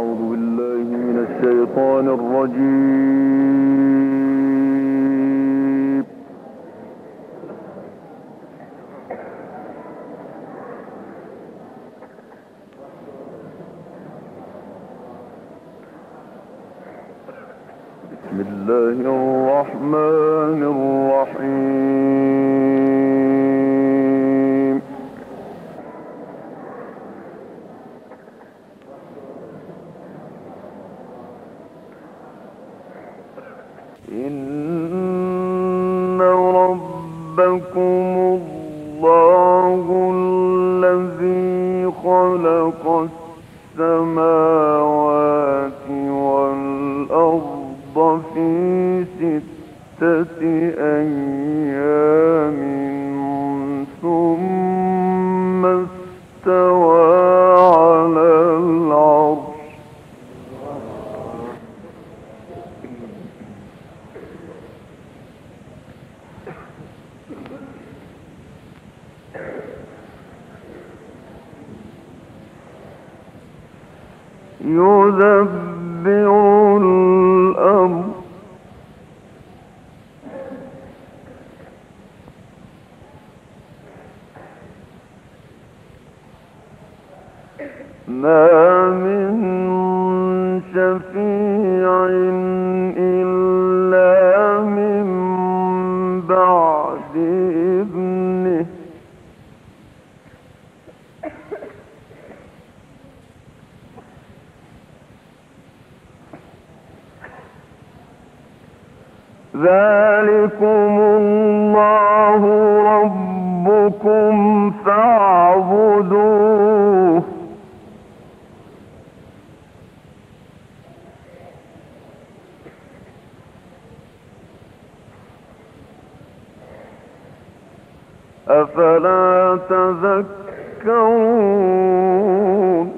الشيطان الرجيم. بسم الله الرحمن الرحيم. إن ربكم الله الذي خلق السماوات والأرض في 6 أيام ثم استوى على العرش يدبر الأمر ما من شفيع إلا من بعد إذنه ذلكم الله ربكم فاعبدوه أفلا تذكرون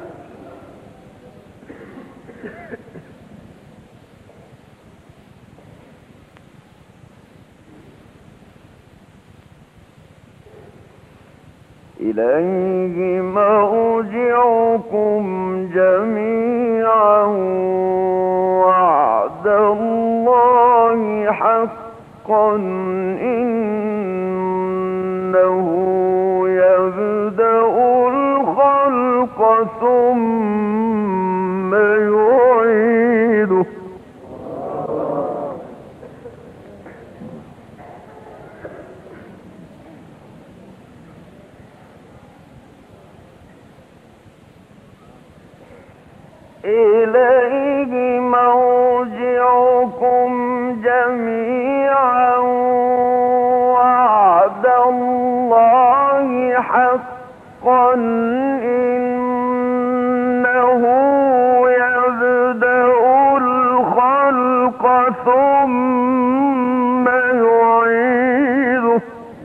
إليه مرجعكم جميعا وعد الله حقا إنه يبدأ الخلق ثم يعيده إليه مرجعكم جميعا وعد الله حقا إنه يبدأ الخلق ثم يعيده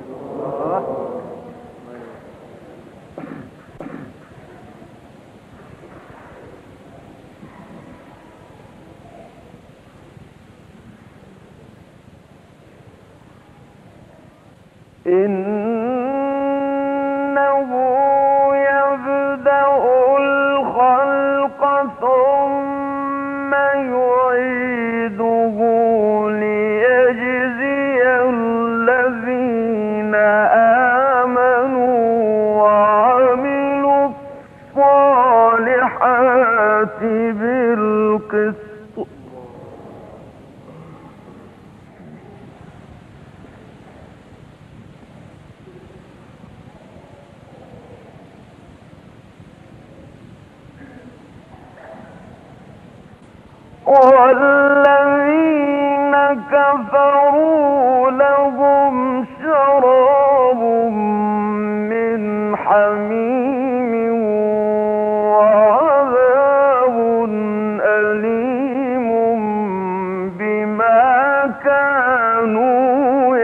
إنه يبدأ الخلق ثم يعيده ليجزي الذين آمنوا وعملوا الصالحات بالقسط والذين كفروا لهم شراب من حميم وعذاب أليم بما كانوا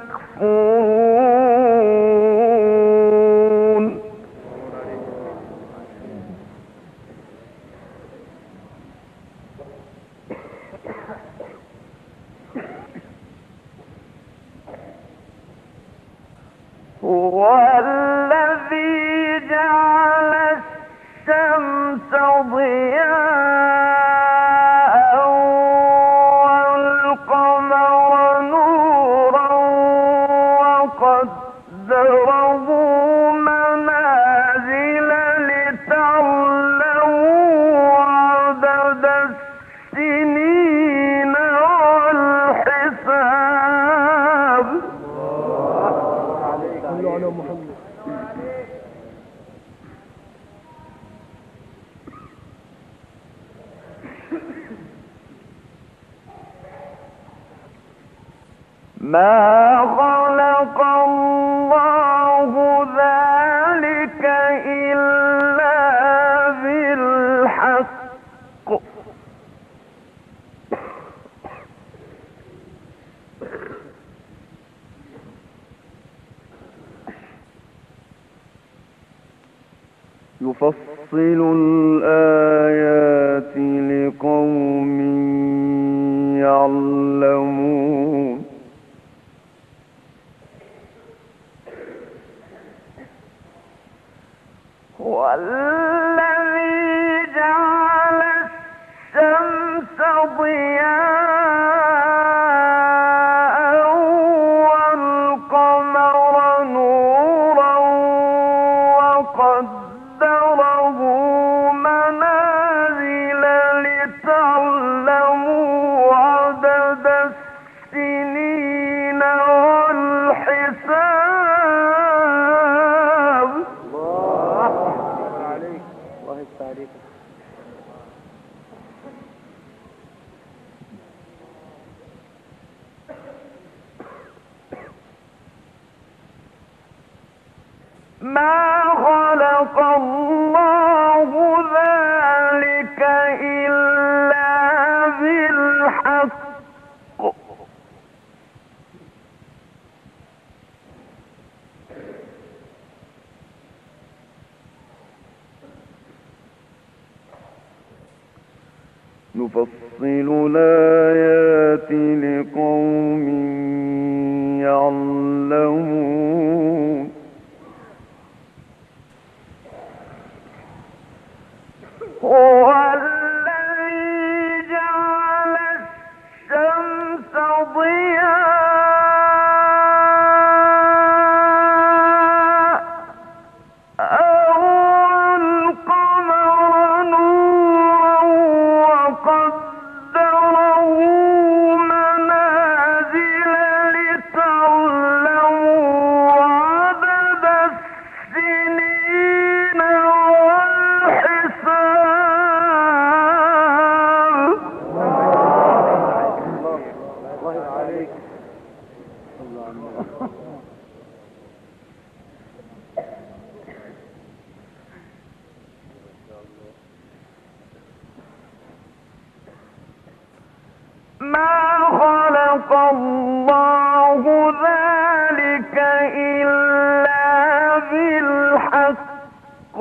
يكفرون هو الذي ما خلق الله ذلك إلا بالحق يفصل الآيات لقوم يعلمون والذي جعل الشمس ضياء والقمر نورا وقدره منازل لتعلموا عدد السنين والحساب. الله عليك، الله يفتح عليك. ما خلق الله ذلك إلا بالحق نفصل الآيات لقوم يعلمون هو الذي جعل الشمس ضياء والقمر نورا وقدره منازل لتعلموا عدد السنين ما خلق الله ذلك إلا بالحق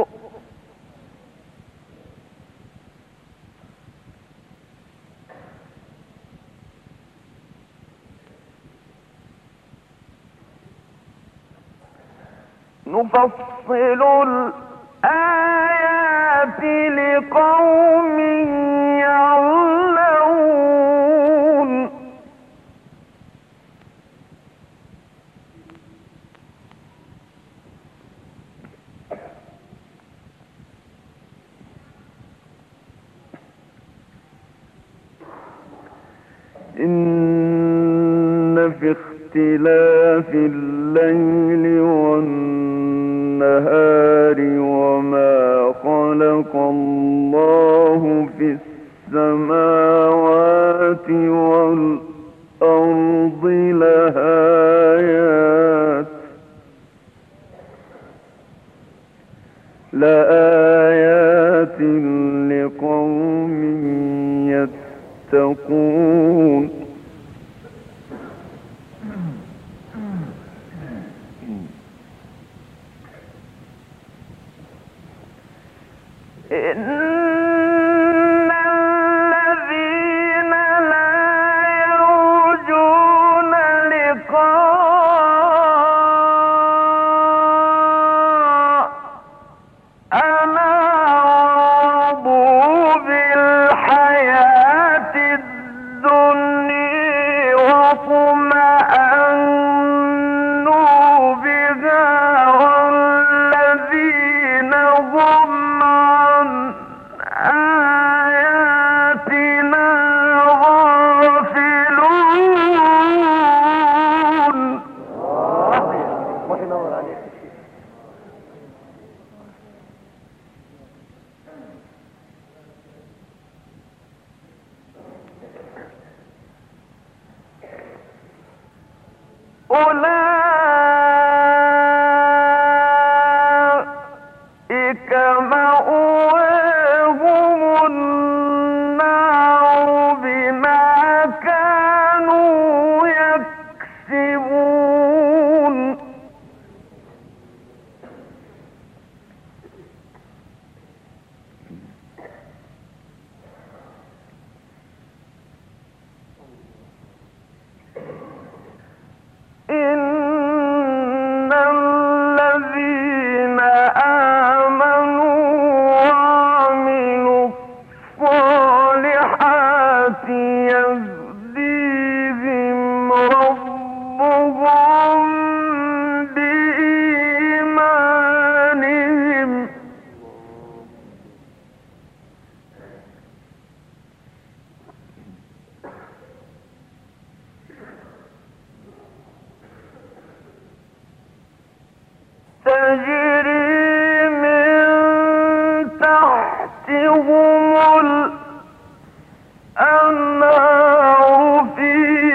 نفصل الآيات لقوم يعلمون إن في اختلاف الليل والنهار وما خلق الله في السماوات والأرض لآيات لقوم يتقون إن الذين لا يرجون لقاءنا رضوا بالحياة الدنيا واطمأنوا بها والذين هم عن آياتنا غافلون. أولئك مأواهم النار بما كانوا يكسبون إن الذين آمنوا وعملوا الصالحات يهديهم ربهم بإيمانهم تجري من تحتهم الأنهار في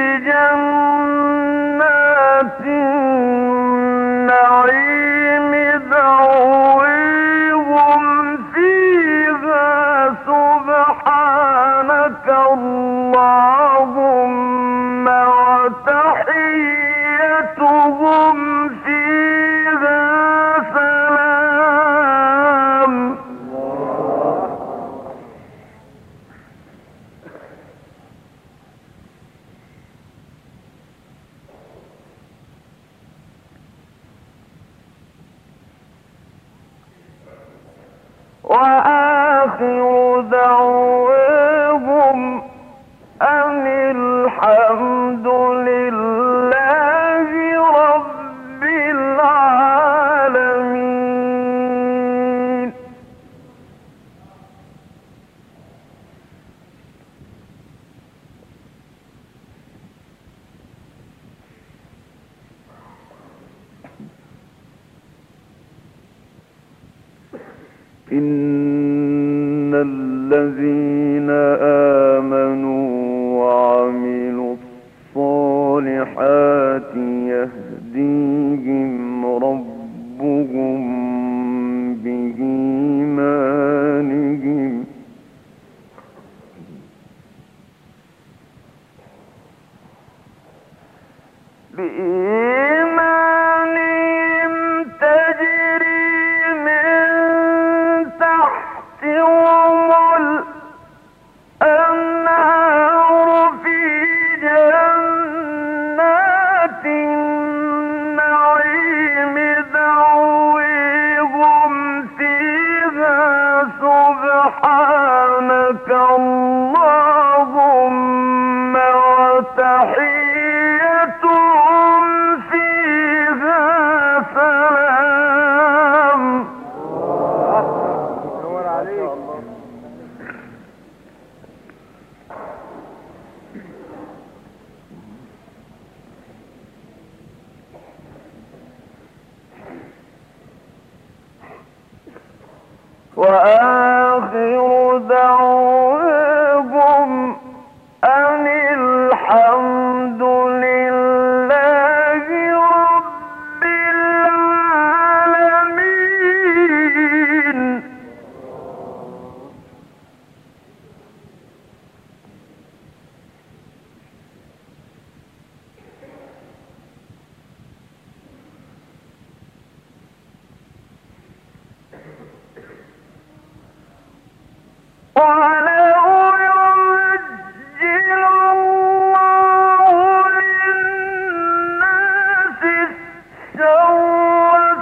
جنات النعيم دعويهم فيها سبحانك اللهم وتحيتهم فيها سلام وآخر دعواهم أن الحمد لله رب العالمين إن الذين آمنوا وعملوا الصالحات يهديهم ربهم بإيمانهم تجري من تحتهم الأنهار في جنات النعيم دعويهم فيها سبحانك اللهم وتحيتهم فيها سلام نور عليك. وآخر دعواهم أن الحمد لله رب العالمين ولو يعجل الله للناس الشر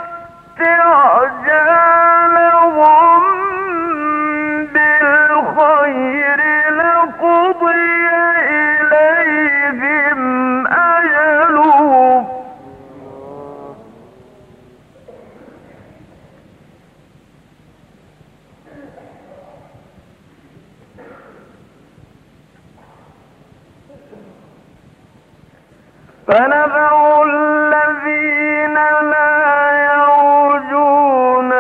استعجالهم بالخير لقضي إليهم أجلهم فنذر الذين لا يرجون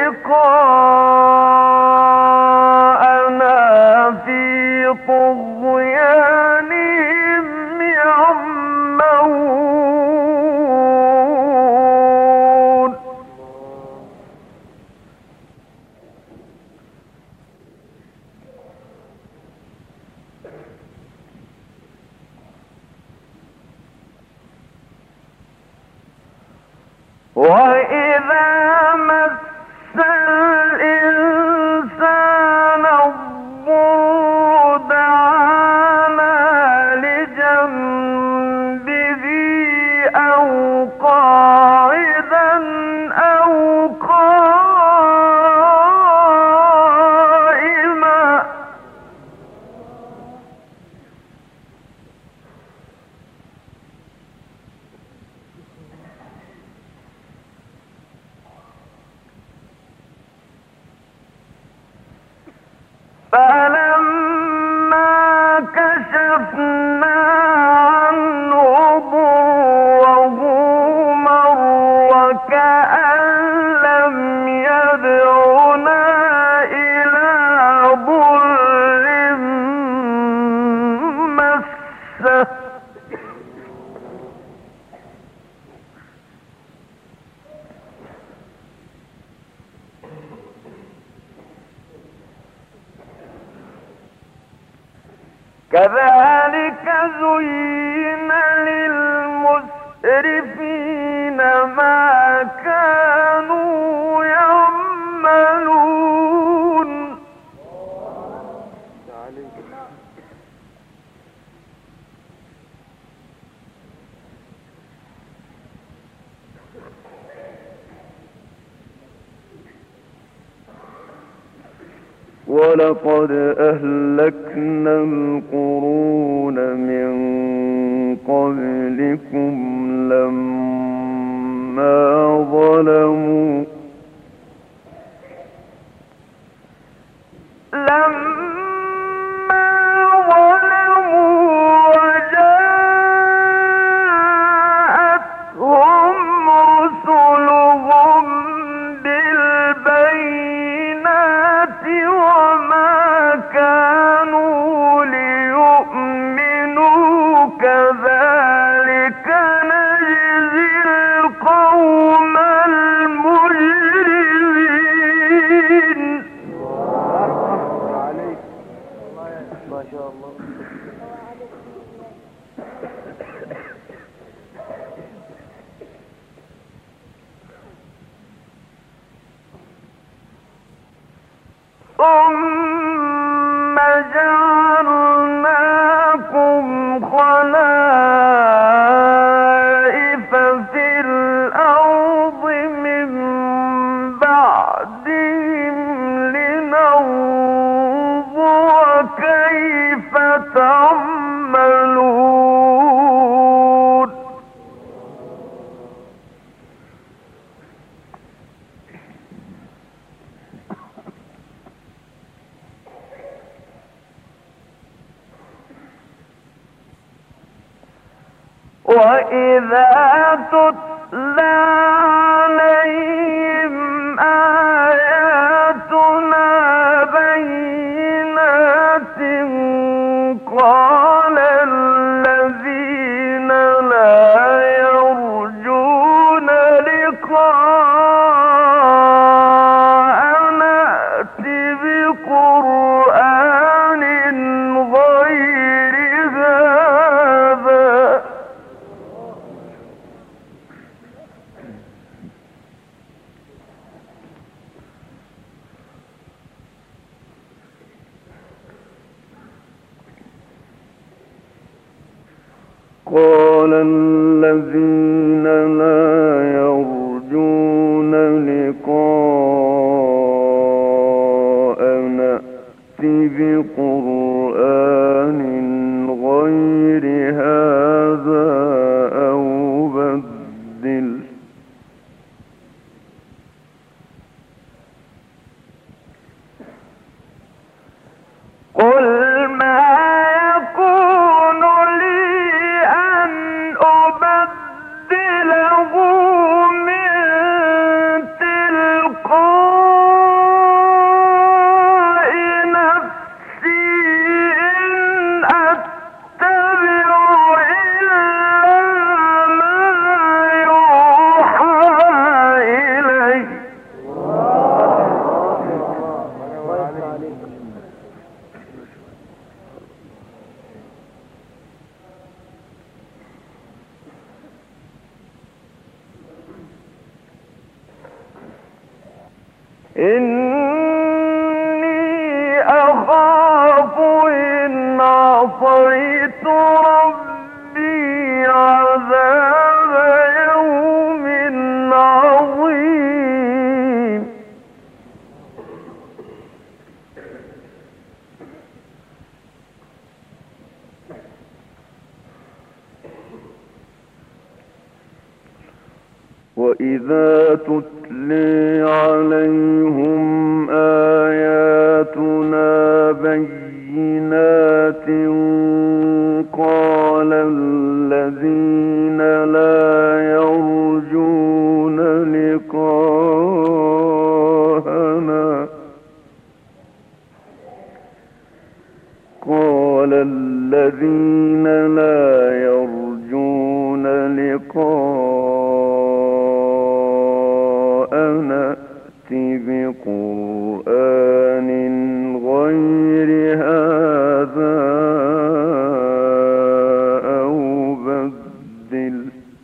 لقاءنا في طغيانهم يعمهون وإذا مس الإنسان الضر دعانا لجنبه أو قاعدا أو قائما فلما كشفنا عنه ضره مر كأن لم يدعنا إلى ضر مسه كذلك زين للمسرفين ما كانوا يعملون ولقد أهلكنا القرون من قبلكم لما ظلموا وجاءتهم رسلهم بالبينات وما كانوا ليؤمنوا كذلك نجزي القوم المجرمين عليك ما شاء الله. ثم جعلناكم خلائف في الأرض من بعدهم لننظر كيف تعملون وإذا تتلى عليهم آياتنا بينات قال الذين لا يرجون لقاءنا ائت بقرآن غير هذا قال الذين لا يرجون لقاءنا ائت بقرآن غير هذا أو بدل قل ما يكون لي أن أبدل عصيت ربي عذاب يوم عظيم وإذا تتلي عليهم آياتنا بينات قال الذين لا يرجون لقاءنا ائت بقرآن غير هذا أو بدل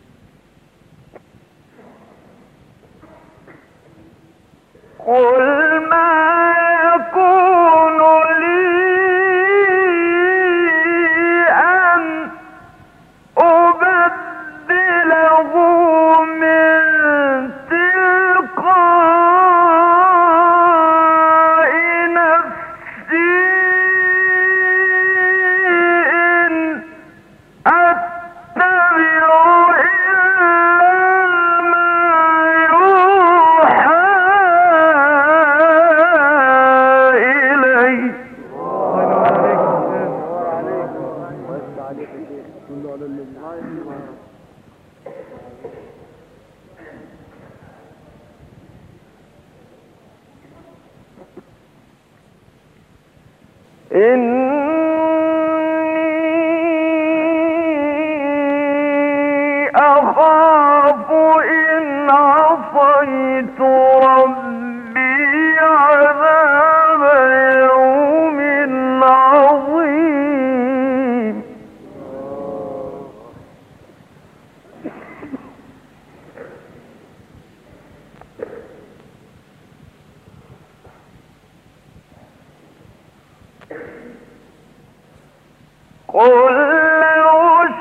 قل ما يكون لي أن أبدله من تلقاء نفسي إن أتبع إلا ما يوحى إلي إني أخاف إن عصيت ربي عذاب يوم عظيم قل لو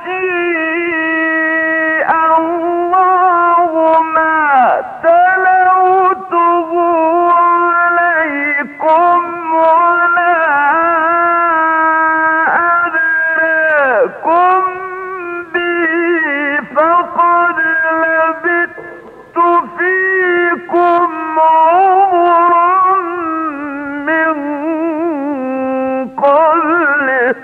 شاء الله ما تلوته عليكم ولا أدراكم به فقد لبثت فيكم عمرا من قبله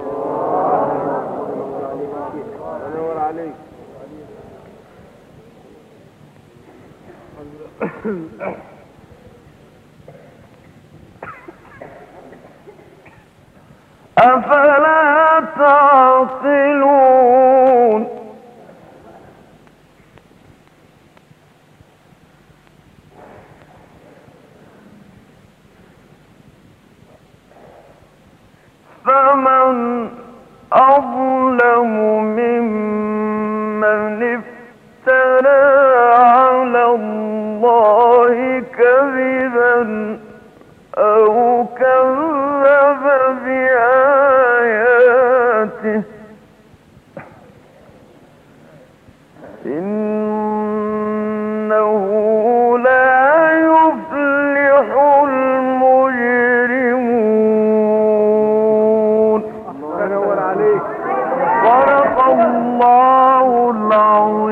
أفلا تعقلون فمن أظلم ممن افترى على الله كذبا أو كذب بآياته إنه لا يفلح المجرمون. صدق الله العظيم.